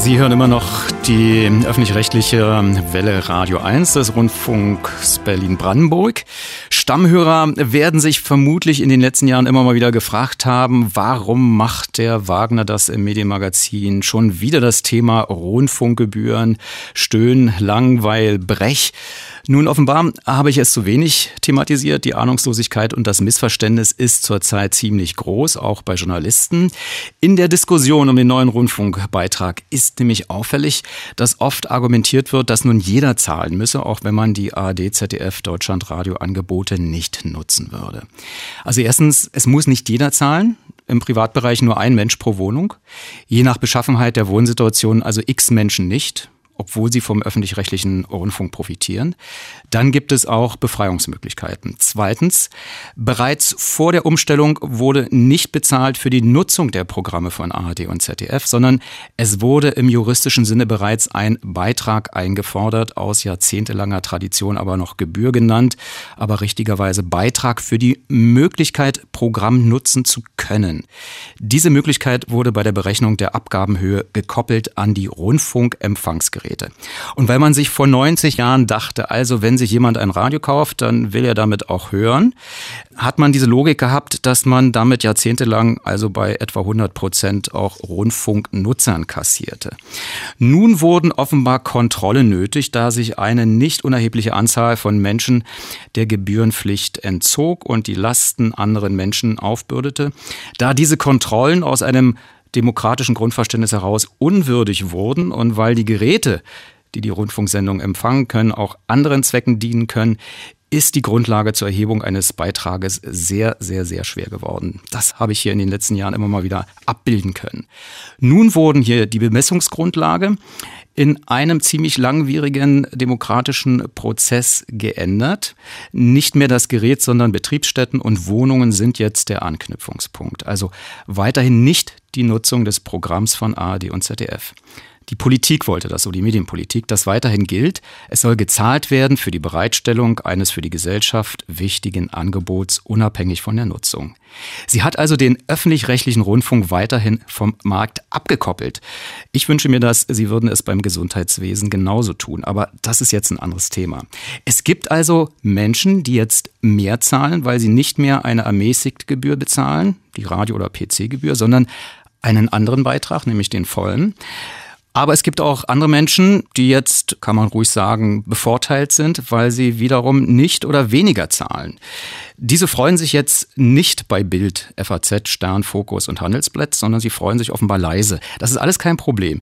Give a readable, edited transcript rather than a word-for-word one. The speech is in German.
Sie hören immer noch die öffentlich-rechtliche Welle Radio 1 des Rundfunks Berlin-Brandenburg. Stammhörer werden sich vermutlich in den letzten Jahren immer mal wieder gefragt haben, warum macht der Wagner das im Medienmagazin? Schon wieder das Thema Rundfunkgebühren, Stöhn, Langweil, Brech. Nun, offenbar habe ich es zu wenig thematisiert. Die Ahnungslosigkeit und das Missverständnis ist zurzeit ziemlich groß, auch bei Journalisten. In der Diskussion um den neuen Rundfunkbeitrag ist nämlich auffällig, dass oft argumentiert wird, dass nun jeder zahlen müsse, auch wenn man die ARD, ZDF, Deutschlandradio-Angebote nicht nutzen würde. Also erstens, es muss nicht jeder zahlen. Im Privatbereich nur ein Mensch pro Wohnung. Je nach Beschaffenheit der Wohnsituation also x Menschen nicht, obwohl sie vom öffentlich-rechtlichen Rundfunk profitieren. Dann gibt es auch Befreiungsmöglichkeiten. Zweitens, bereits vor der Umstellung wurde nicht bezahlt für die Nutzung der Programme von ARD und ZDF, sondern es wurde im juristischen Sinne bereits ein Beitrag eingefordert, aus jahrzehntelanger Tradition aber noch Gebühr genannt, aber richtigerweise Beitrag für die Möglichkeit, Programm nutzen zu können. Diese Möglichkeit wurde bei der Berechnung der Abgabenhöhe gekoppelt an die Rundfunkempfangsgeräte. Und weil man sich vor 90 Jahren dachte, also wenn sich jemand ein Radio kauft, dann will er damit auch hören, hat man diese Logik gehabt, dass man damit jahrzehntelang, also bei etwa 100% auch Rundfunknutzern kassierte. Nun wurden offenbar Kontrollen nötig, da sich eine nicht unerhebliche Anzahl von Menschen der Gebührenpflicht entzog und die Lasten anderen Menschen aufbürdete. Da diese Kontrollen aus einem demokratischen Grundverständnis heraus unwürdig wurden und weil die Geräte, die die Rundfunksendung empfangen können, auch anderen Zwecken dienen können, ist die Grundlage zur Erhebung eines Beitrages sehr, sehr, sehr schwer geworden. Das habe ich hier in den letzten Jahren immer mal wieder abbilden können. Nun wurden hier die Bemessungsgrundlage in einem ziemlich langwierigen demokratischen Prozess geändert. Nicht mehr das Gerät, sondern Betriebsstätten und Wohnungen sind jetzt der Anknüpfungspunkt. Also weiterhin nicht die Nutzung des Programms von ARD und ZDF. Die Politik wollte das so, die Medienpolitik, das weiterhin gilt. Es soll gezahlt werden für die Bereitstellung eines für die Gesellschaft wichtigen Angebots, unabhängig von der Nutzung. Sie hat also den öffentlich-rechtlichen Rundfunk weiterhin vom Markt abgekoppelt. Ich wünsche mir das, Sie würden es beim Gesundheitswesen genauso tun. Aber das ist jetzt ein anderes Thema. Es gibt also Menschen, die jetzt mehr zahlen, weil sie nicht mehr eine ermäßigte Gebühr bezahlen, die Radio- oder PC-Gebühr, sondern einen anderen Beitrag, nämlich den vollen. Aber es gibt auch andere Menschen, die jetzt, kann man ruhig sagen, bevorteilt sind, weil sie wiederum nicht oder weniger zahlen. Diese freuen sich jetzt nicht bei Bild, FAZ, Stern, Focus und Handelsblatt, sondern sie freuen sich offenbar leise. Das ist alles kein Problem.